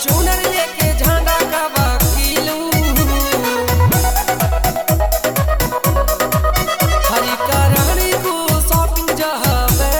Fortuner लेके झंडा का वकीलू हरी करानी को शॉपिंग जहावे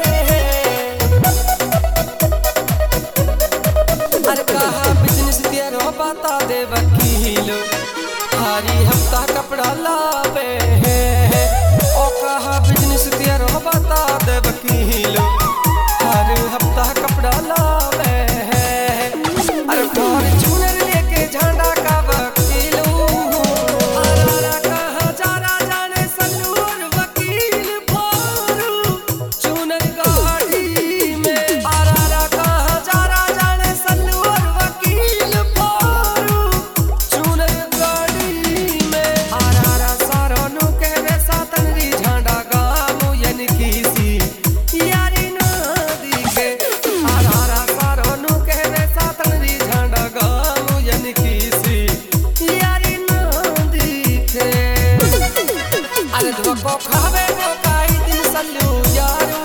अरे कहा बिजनेस तेरो बता दे वकीलो हरी हफ्ता कपड़ा लावे ओ कहा बिजनेस तेरो बता दे वकीलो हर हफ्ता कपड़ा लावे अरे फॉर्च्यूनर लेके झंडा का वकीलू अरे कहा जरा जाने सल्लूर वकील फॉर्च्यूनर गाड़ी में अरे कहा जरा जाने सल्लूर वकील फॉर्च्यूनर गाड़ी में अरे सारों नु के वे सातनरी झंडा गामू यानी किसी यारी ना दिखे अरे सारों नु के वे सातनरी झंडा गामू यानी किसी यारी ना दिखे अरे धोखो खावे वो काई दिन सल्लू यारू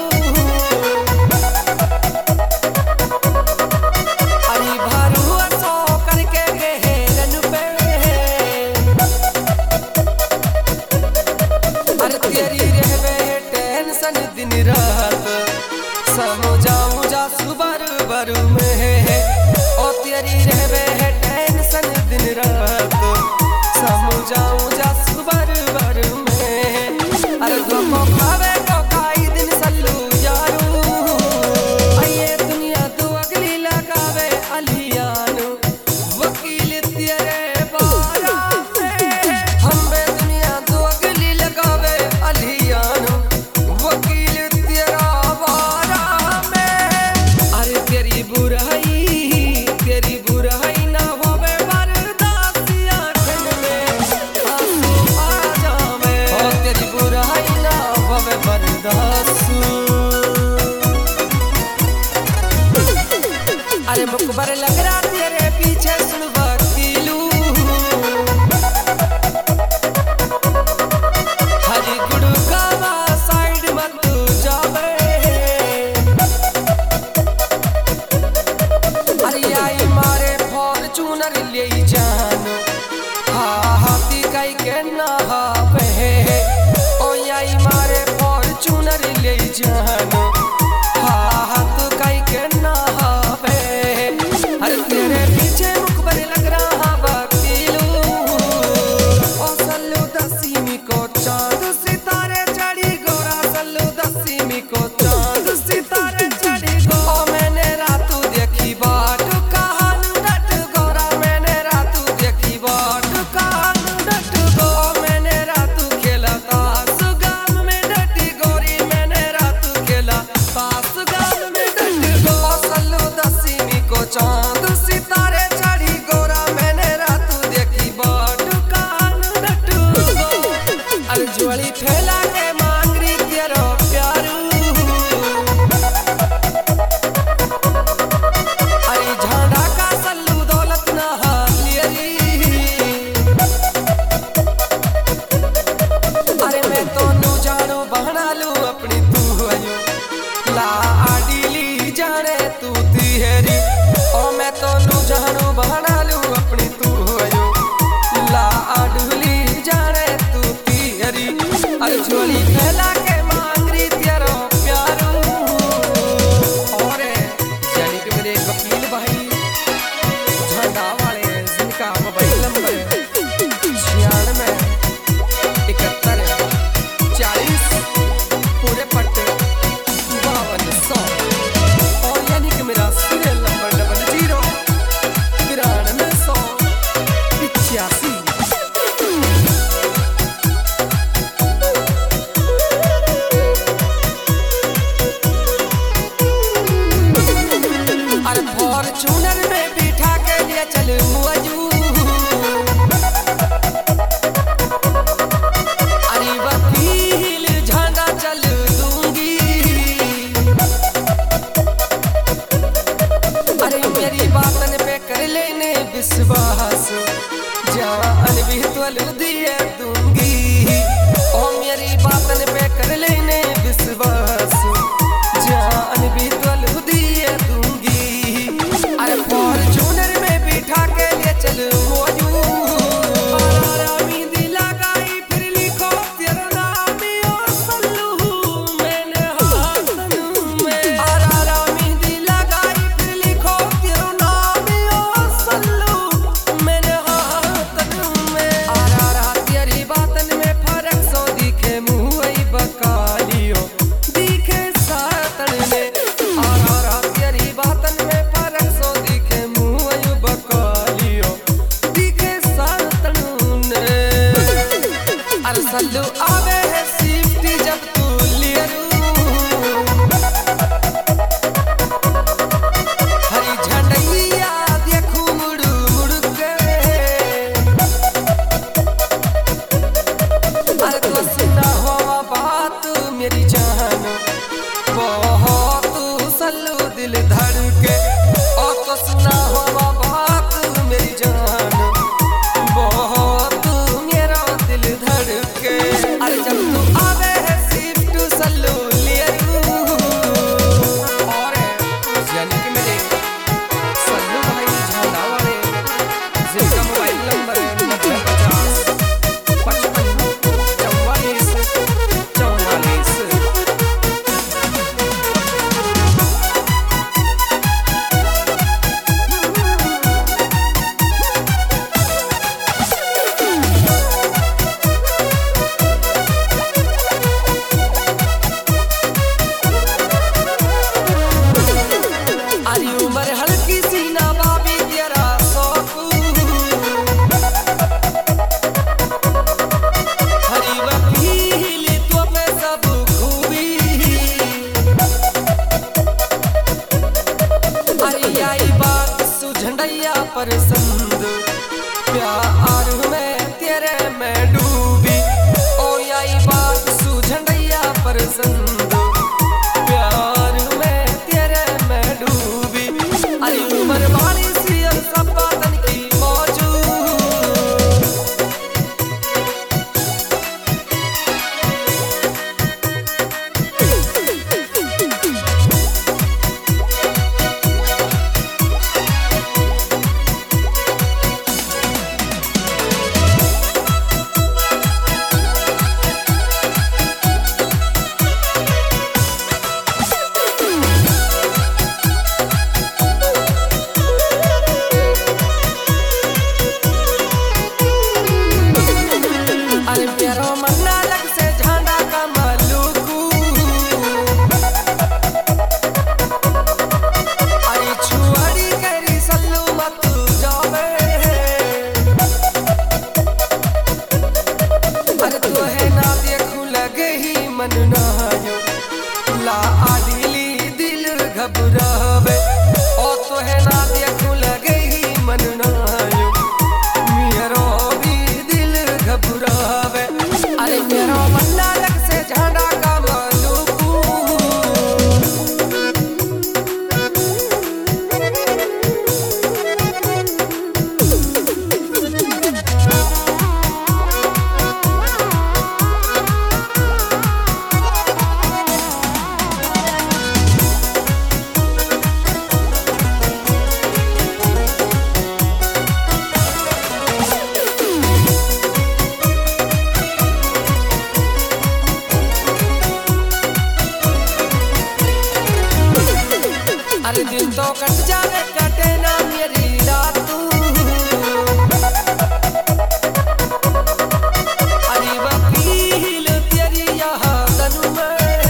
अरे भारू सो करके गहरन पे अरे तेरी रहवे टेंशन दिन रात समझाऊं जा सुबर बरू में ओ तेरी रहवे टेंशन दिन रात समझाऊं जा सुबर बरू में अरे धोखो खावे तो काई दिन सल्लू यारू ये दुनिया तू अगली लगावे अलियानो वकील तेरे बारा में हम बे दुनिया तू अगली लगावे अलियानो वकील तेरा बारा में अरे तेरी बुराई ना होवे बर्दाश्त आँखन में आंसू आ जावे ओ तेरी बुराई ना होवे बर्दाश्त अरे मुकबर लग रहा तेरे पीछे सुन वकीलू हरी गुड़गावा साइड मत जावे अरे आई मारे फॉर्च्यूनर ले जान हाथी कई के नहावे ओ आई मारे फॉर्च्यूनर ले जान हाथ कई के नहावे अरे तेरे पीछे मुखबर लग रहा वकीलू ओ सल्लू दसीमी को चांद सितारे चढ़ी गोरा सल्लू दसीमी को चांद सितारे चढ़ी गो ओ मैंने रातू देखी बाट कहानू डट गोरा मैंने रातू देखी बाट कहानू डट गो मैंने रातू खेला ताश गाम में डटी गोरी मैंने रातू खेला ताश गाम में डट गो सल्लू दसीमी को चांद सितारे चढ़ी गोरा मैंने रातू देखी बाट कहानू डट गो अरे ज्वाली फैला के मांगरी तेरो प्यारू अरे झंडा का सल्लू दौलत ना हालियरी अरे मैं तो नू जानो बहना लू अपनी तू आयो ला आडीली जाने तू तिहरी ओ मैं तो नू जानो बहना लू अपनी तू आयो ला आडूली जाने तू तिहरी अरे झोली फैला के मांगरी तेरो प्यारू और यानी कि मेरे एक वकील भाई झंडा वाले जिनका मोबाइल नंबर 96 71 40 पूरे पट्टे 5200 और यानी कि मेरा सीरियल नंबर 00 93 100 85 अरे फॉर्च्यूनर में बिठा के लिए चल मुआजू अरे वकील झंडा चल दूंगी अरे मेरी बातन पे कर लेने विश्वास जान भी तुल दिए दूंगी ओ मेरी बातन पे कर लेने विश्वास जान भी तुल दिए दूंगी। अरे फॉर्च्यूनर सल्लू आवे है सिफ्टी जब तू लियरू हरी झंडैया देखू मुड़ मुड़ के अरे तो सुना हुआ बात मेरी जान बहुत सल्लू दिल धड़के और तो सुना हुआ बात मेरी जान बहुत मेरा दिल धड़के अरे जब तू आवे है सिफ्ट सल्लू लियरू और यानी कि मेरे सल्लू भाई झाड़ा वाले जिनका मोबाइल नंबर है 50 55 44 44। अरे उम्र हल्की सी ना बाबी तेरा शौक हरी वकील तो पे सब खूबी अरे आई बात सुझंडैया पर संद प्यार में तेरे में डूबी ओ आई बात सुझंडैया पर संद उम्र वाली सी सब बातन की मौजूद अरे प्यारो मन्ना लग से झांडा का मलुकू अरे छुआड़ी करी सल्लू मत जावे अरे तो है ना देखू लगे ही मन नायो ला आदिली दिल घबरावे ओ तो है ना देखू लगे ही मन नायो मेरा भी दिल घबरावे अरे मेरा मन्ना लग से झाड़ा का मलुकू अरे दिन तो कट जावे कटे ना मेरी रातू अरे वकील तेरी यहाँ तनु में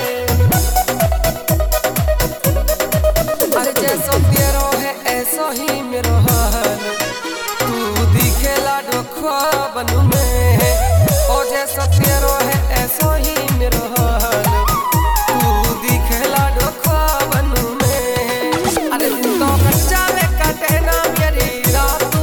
अरे जैसा तेरा है ऐसा ही मेरा हाल तू दिखेला डोखा बनू में और जैसा तेरा है ऐसा ही मेरा हाल तू दिखेला डोखा बनू अरे दिन तो कट जावे कटे ना मेरी रातू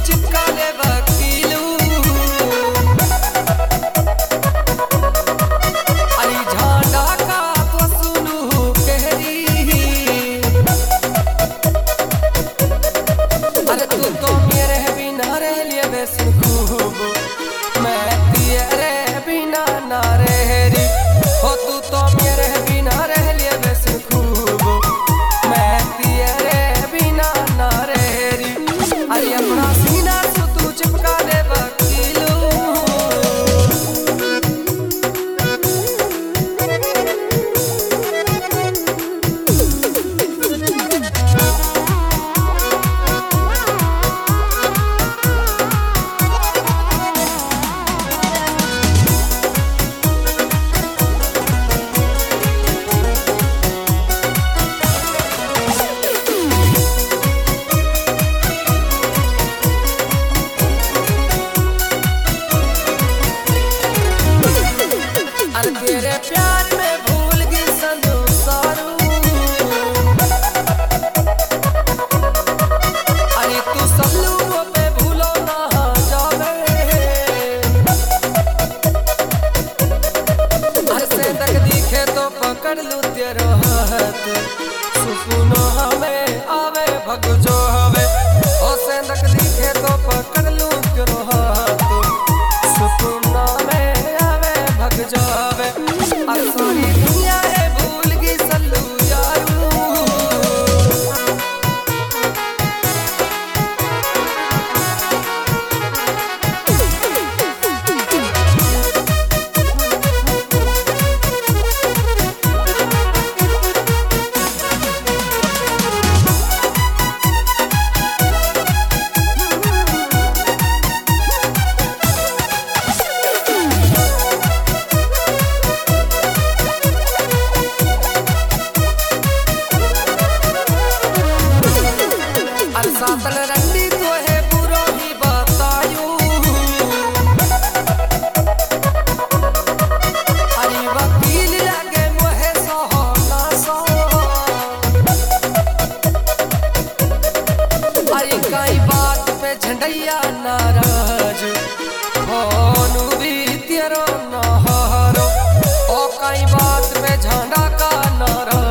चिपका ले वकीलू अरे झंडा का तो सुनू कहरी अरे तू तो मेरे बिना रह लिए बेसुन खूब मैं तेरे बिना ना रह रही हो तू तो मेरे बिना रह लिए बेसुन खूब मैं तेरे बिना ना रह रही अरे अपना सीना से तू चिपका ले वकीलू अरे तेरे प्यार में भूल गई संसारू अरे तू सब लोगों पे भूलो ना जावे अरे से तक दिखे तो पकड़ लूं तेरा हाथ सुकून हमें आवे भग जो हवे ओ से तक दिखे तो पकड़ लूं तेरा हाथ सुकून हमें आवे भग जावे सारी दुनिया है भूल गई सल्लू यारू सातल रंडी तो है बुरो ही बतायू अरे वकील लगे मोहे सोहना सो अरे कई बात पे झंडैया नाराज होनु भी तेरो नहारो ओ कई बात पे झंडा का नाराज